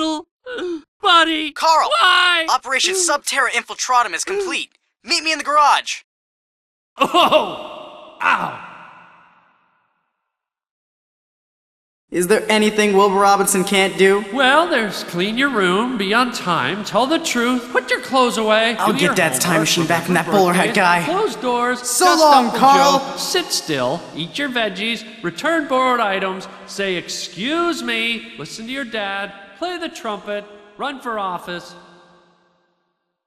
little buddy. Carl! Why? Operation Subterra Infiltratum is complete. Meet me in the garage. Oh! Ow! Is there anything Wilbur Robinson can't do? Well, there's clean your room, be on time, tell the truth, put your clothes away. I'll do get your Dad's time homework, machine back from that remember bowler hat birthdays, guy. Close doors. So dust long, up the Carl. joke, sit still, eat your veggies, return borrowed items, say excuse me, listen to your dad, play the trumpet, run for office,